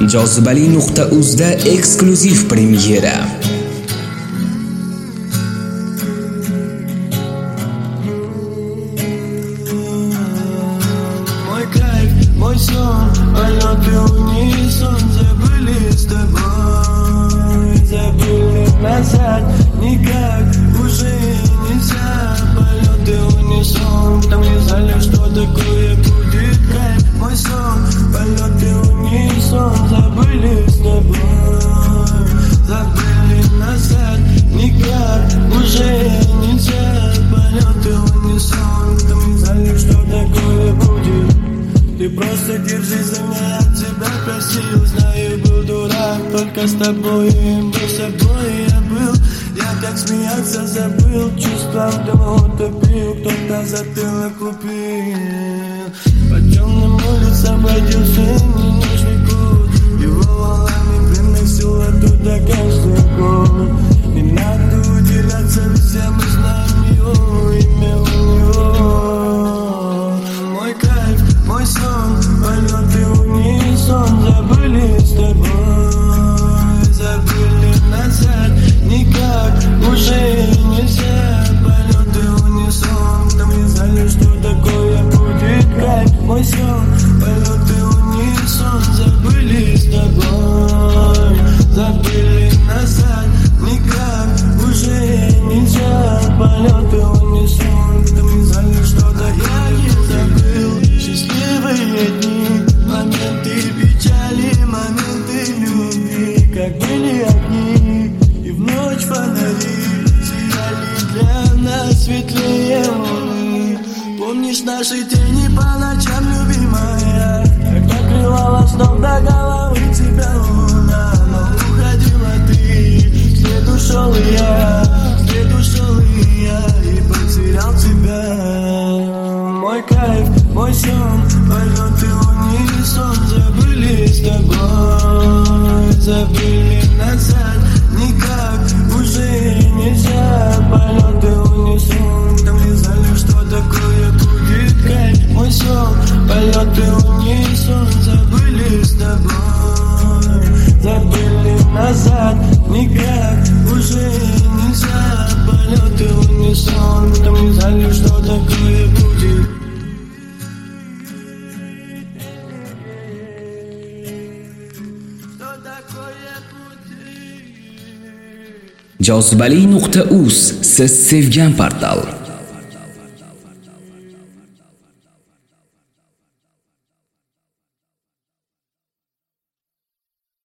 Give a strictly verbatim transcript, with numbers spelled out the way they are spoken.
jozibali nuqta uz da eksklyuziv premyera. Мой кайф, мой сон, полеты унисон, забыли с тобой, забыли назад, никак уже нельзя. Полеты унисон, там не знали, что такое будет кайф. Мой сон, полеты унисон, забыли с тобой, забыли назад, никак уже нельзя. Полеты унисон, там не знали, что такое будет. Ты просто держись за меня, тебя просил. Знаю, был дурак, только с тобой и был собой я был. Я так смеяться забыл, чувством того утопил. Кто-то затылок купил. По темным улицам родился ненужный кот. Его волнами приносил оттуда каждый год. Не надо уделяться, все мы знаем его имя у него. Мой кайф, мой сон, полеты унисон, забыли с тобой, забыли назад, никак уже нельзя. Полеты унисон, там не знали, что такое будет кайф. Мой сон, полеты унисон, забыли с тобой, забыли назад, никак уже нельзя. Полеты унисон, там не знали, что такое забыл. Счастливые дни, моменты печали, моменты любви, как были огни, и в ночь фонари сияли для нас светлее луны. Помнишь наши тени по ночам, любимая, как накрывала сном до головы тебя луна. Но уходила ты, вслед ушел и я, вслед ушел и я, и потерял тебя. Мой кайф, мой сон, полеты унисон, забыли с тобой, забыли назад, никак уже нельзя. Полеты унисон, там не знали, что такое будет кайф. Мой сон, полеты унисон, забыли с тобой, забыли назад, никак уже нельзя. Полеты унисон, там не знали, что такое будет. jozibali nuqta uz siz sevgan portal.